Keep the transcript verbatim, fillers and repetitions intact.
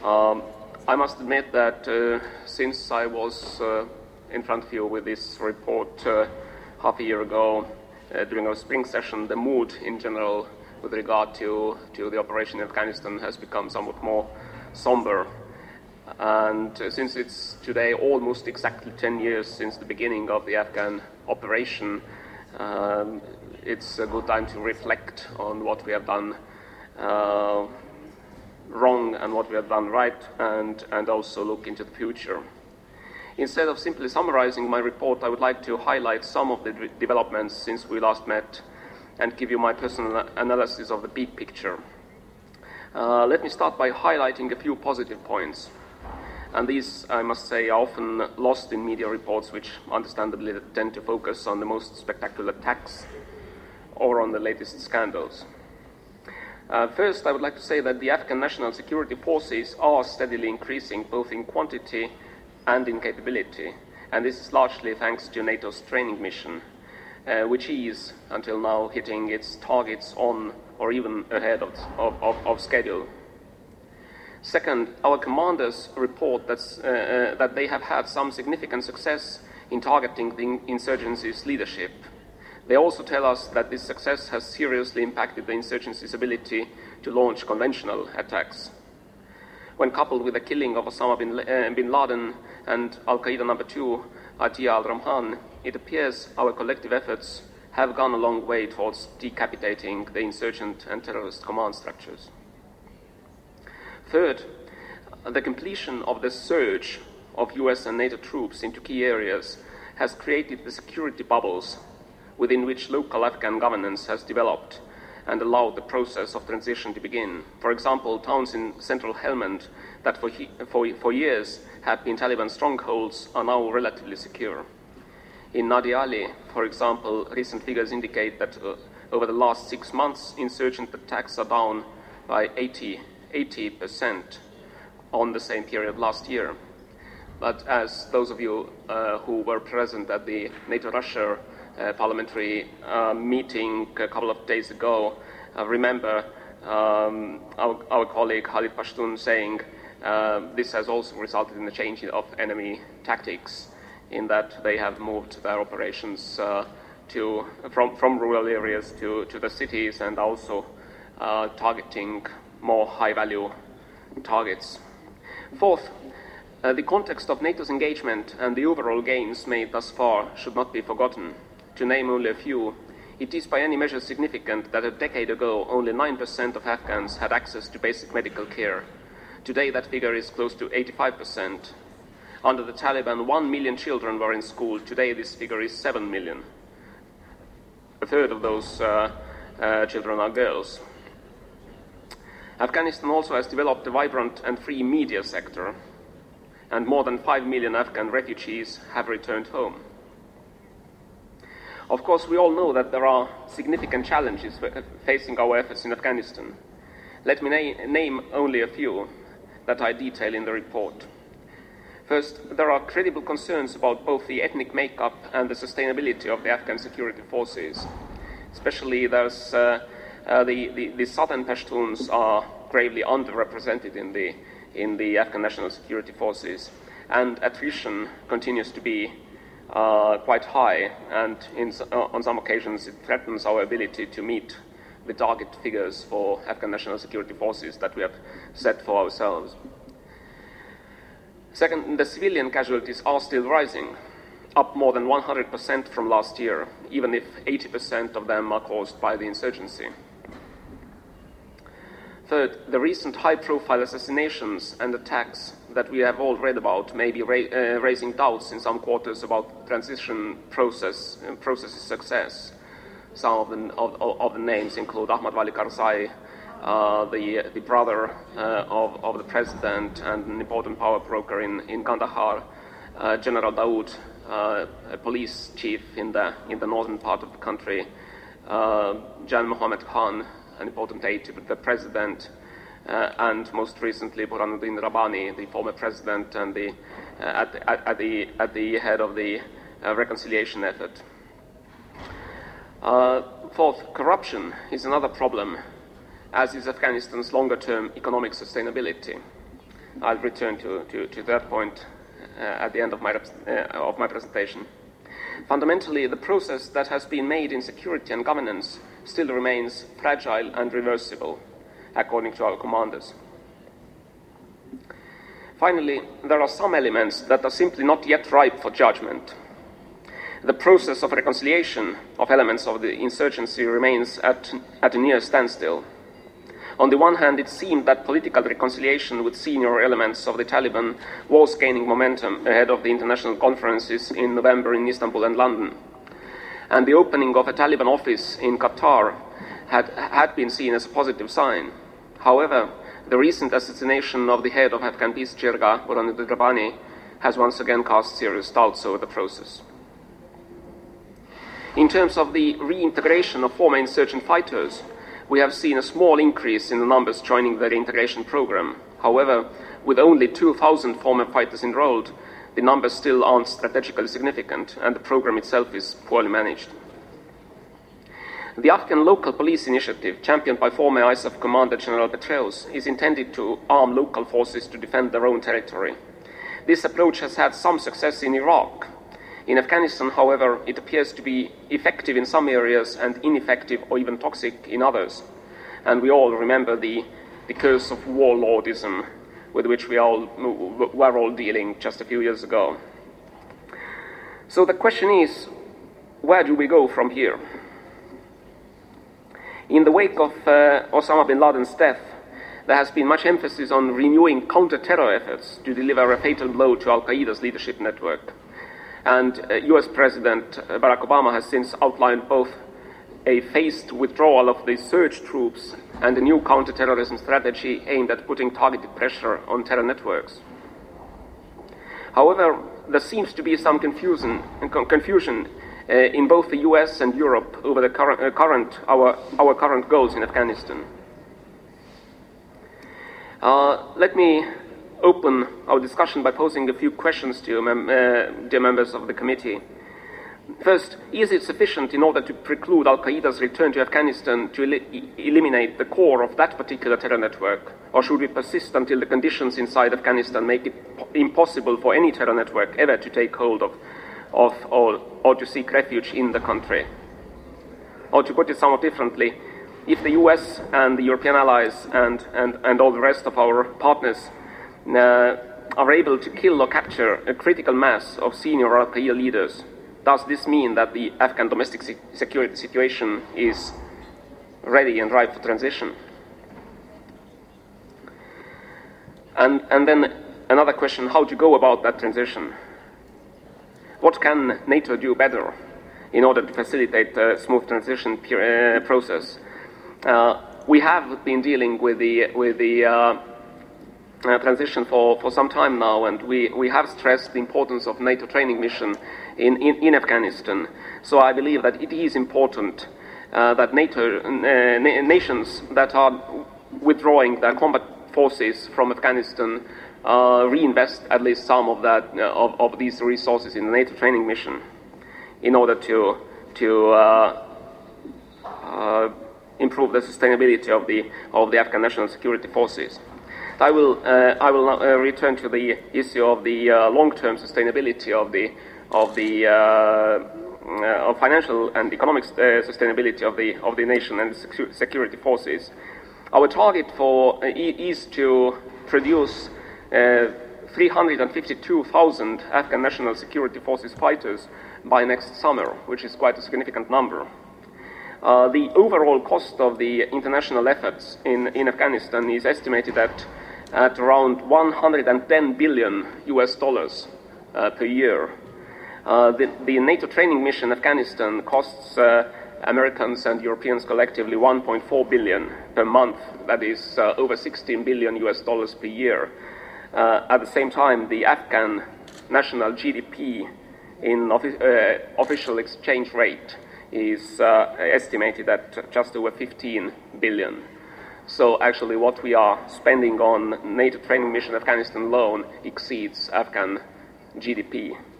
Um, I must admit that uh, since I was uh, in front of you with this report uh, half a year ago uh, during our spring session, the mood in general with regard to, to the operation in Afghanistan has become somewhat more somber. And uh, since it's today almost exactly ten years since the beginning of the Afghan operation, um, it's a good time to reflect on what we have done uh, wrong and what we have done right, and, and also look into the future. Instead of simply summarizing my report, I would like to highlight some of the d- developments since we last met and give you my personal analysis of the big picture. Uh, let me start by highlighting a few positive points. And these, I must say, are often lost in media reports, which understandably tend to focus on the most spectacular attacks or on the latest scandals. Uh, first, I would like to say that the Afghan National Security Forces are steadily increasing both in quantity and in capability, and this is largely thanks to NATO's training mission, uh, which is, until now, hitting its targets on or even ahead of, of, of, of schedule. Second, our commanders report that, uh, uh, that they have had some significant success in targeting the insurgency's leadership. They also tell us that this success has seriously impacted the insurgency's ability to launch conventional attacks. When coupled with the killing of Osama bin, uh, bin Laden and Al-Qaeda number two, Atiya al-Rahman, it appears our collective efforts have gone a long way towards decapitating the insurgent and terrorist command structures. Third, the completion of the surge of U S and NATO troops into key areas has created the security bubbles within which local Afghan governance has developed and allowed the process of transition to begin. For example, towns in central Helmand that for, he, for, for years have been Taliban strongholds are now relatively secure. In Nadi Ali, for example, recent figures indicate that uh, over the last six months, insurgent attacks are down by eighty percent on the same period last year. But as those of you uh, who were present at the NATO-Russia uh, parliamentary uh, meeting a couple of days ago uh, remember um, our, our colleague Khalid Pashtun saying uh, this has also resulted in a change of enemy tactics, in that they have moved their operations uh, to, from, from rural areas to, to the cities, and also uh, targeting more high-value targets. Fourth, uh, the context of NATO's engagement and the overall gains made thus far should not be forgotten. To name only a few, it is by any measure significant that a decade ago only nine percent of Afghans had access to basic medical care. Today that figure is close to eighty-five percent. Under the Taliban, one million children were in school. Today this figure is seven million. A third of those uh, uh, children are girls. Afghanistan also has developed a vibrant and free media sector, and more than five million Afghan refugees have returned home. Of course, we all know that there are significant challenges facing our efforts in Afghanistan. Let me na- name only a few that I detail in the report. First, there are credible concerns about both the ethnic makeup and the sustainability of the Afghan security forces. Especially there's uh, Uh, the, the, the southern Pashtuns are gravely underrepresented in the, in the Afghan National Security Forces, and attrition continues to be uh, quite high, and in, uh, on some occasions it threatens our ability to meet the target figures for Afghan National Security Forces that we have set for ourselves. Second, the civilian casualties are still rising, up more than one hundred percent from last year, even if eighty percent of them are caused by the insurgency. Third, the recent high-profile assassinations and attacks that we have all read about may be ra- uh, raising doubts in some quarters about the transition process uh, process's success. Some of the, of, of the names include Ahmad Wali Karzai, uh, the, the brother uh, of, of the president and an important power broker in, in Kandahar, uh, General Daoud, uh, a police chief in the, in the northern part of the country, uh, Jan Mohammed Khan, an important aide to the president, uh, and most recently Burhanuddin Rabbani, the former president and the, uh, at, the, at, at, the, at the head of the uh, reconciliation effort. Uh, fourth, corruption is another problem, as is Afghanistan's longer-term economic sustainability. I'll return to, to, to that point uh, at the end of my, uh, of my presentation. Fundamentally, the process that has been made in security and governance still remains fragile and reversible, according to our commanders. Finally, there are some elements that are simply not yet ripe for judgment. The process of reconciliation of elements of the insurgency remains at, at a near standstill. On the one hand, it seemed that political reconciliation with senior elements of the Taliban was gaining momentum ahead of the international conferences in November in Istanbul and London. And the opening of a Taliban office in Qatar had, had been seen as a positive sign. However, the recent assassination of the head of Afghan peace jirga, Burhanuddin Rabbani, has once again cast serious doubts over the process. In terms of the reintegration of former insurgent fighters, we have seen a small increase in the numbers joining the reintegration program. However, with only two thousand former fighters enrolled, the numbers still aren't strategically significant, and the program itself is poorly managed. The Afghan Local Police Initiative, championed by former I S A F Commander General Petraeus, is intended to arm local forces to defend their own territory. This approach has had some success in Iraq. In Afghanistan, however, it appears to be effective in some areas and ineffective or even toxic in others. And we all remember the, the curse of warlordism with which we all were all dealing just a few years ago. So the question is, where do we go from here? In the wake of uh, Osama bin Laden's death, there has been much emphasis on renewing counter-terror efforts to deliver a fatal blow to Al-Qaeda's leadership network. And uh, U S President Barack Obama has since outlined both a phased withdrawal of the surge troops and a new counterterrorism strategy aimed at putting targeted pressure on terror networks. However, there seems to be some confusion, confusion uh, in both the U S and Europe over the current, uh, current our, our current goals in Afghanistan. Uh, let me open our discussion by posing a few questions to you, mem uh, dear members of the committee. First, is it sufficient in order to preclude Al-Qaeda's return to Afghanistan to el eliminate the core of that particular terror network, or should we persist until the conditions inside Afghanistan make it impossible for any terror network ever to take hold of, of or, or to seek refuge in the country? Or to put it somewhat differently, if the U S and the European allies and, and, and all the rest of our partners Uh, are able to kill or capture a critical mass of senior Al-Qaeda leaders, does this mean that the Afghan domestic se security situation is ready and ripe for transition? And, and then another question, how to go about that transition? What can NATO do better in order to facilitate a smooth transition uh, process? Uh, we have been dealing with the, with the uh, Uh, transition for, for some time now, and we, we have stressed the importance of NATO training mission in, in, in Afghanistan. So I believe that it is important uh, that NATO uh, na nations that are withdrawing their combat forces from Afghanistan uh, reinvest at least some of that uh, of, of these resources in the NATO training mission in order to to uh, uh, improve the sustainability of the of the Afghan national security forces. I will, uh, I will uh, return to the issue of the uh, long-term sustainability of the, of the uh, uh, of financial and economic uh, sustainability of the of the nation and the security forces. Our target for uh, is to produce uh, three hundred fifty-two thousand Afghan national security forces fighters by next summer, which is quite a significant number. Uh, the overall cost of the international efforts in, in Afghanistan is estimated at at around one hundred ten billion U S dollars uh, per year. Uh, the, the NATO training mission in Afghanistan costs uh, Americans and Europeans collectively one point four billion per month. That is uh, over sixteen billion U S dollars per year. Uh, at the same time, the Afghan national G D P in offi uh, official exchange rate is uh, estimated at just over fifteen billion. So actually what we are spending on NATO training mission Afghanistan alone exceeds Afghan G D P.